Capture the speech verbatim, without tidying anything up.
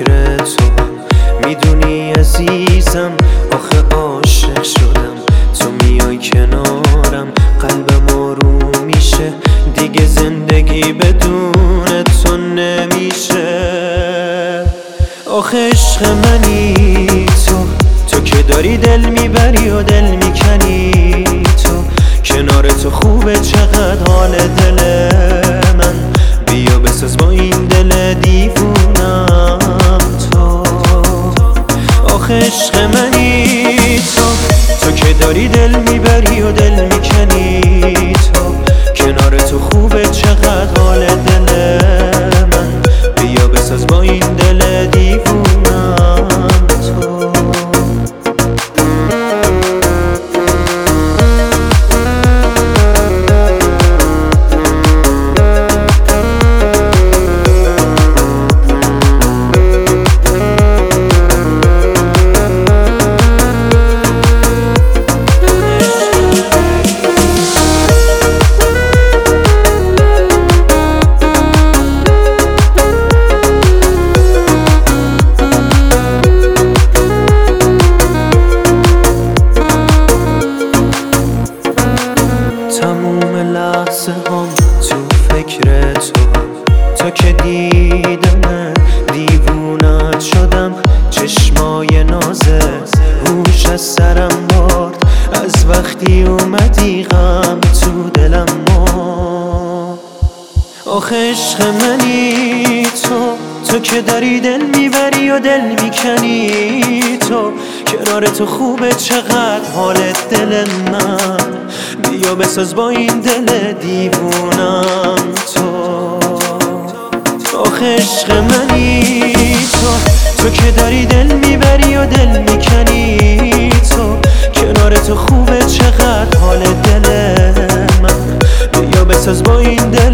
فکر تو میدونی عزیزم، آخه عاشق شدم. تو میای کنارم قلبم آروم میشه، دیگه زندگی بدون تو نمیشه. آخه عشق منی تو، تو که داری دل میبری و دل میکنی. تو کنار تو خوبه چقدر حال دل من، بیا بساز با این دل دیوونم تو. آخه عشق منی تو، تو که داری دل میبری و دل میکنی. تو کنار تو خوبه چقدر حال دل من، بیا بساز با این دل دیوونم تو. تموم لحظه هم تو فکر تو، تو که دیدم دیوونت شدم. چشمای نازه روش از سرم برد، از وقتی اومدی غم تو دلم مرد. آخه عشق منی تو، تو که داری دل میبری و دل میکنی. تو کنار تو خوبه چقدر حال دل من، بیا بساز با این دل دیوونم تو. آخه عشق منی تو، تو که داری دل میبری و دل میکنی. تو کنار تو خوبه چقدر حال دل من، بیا بساز با این دل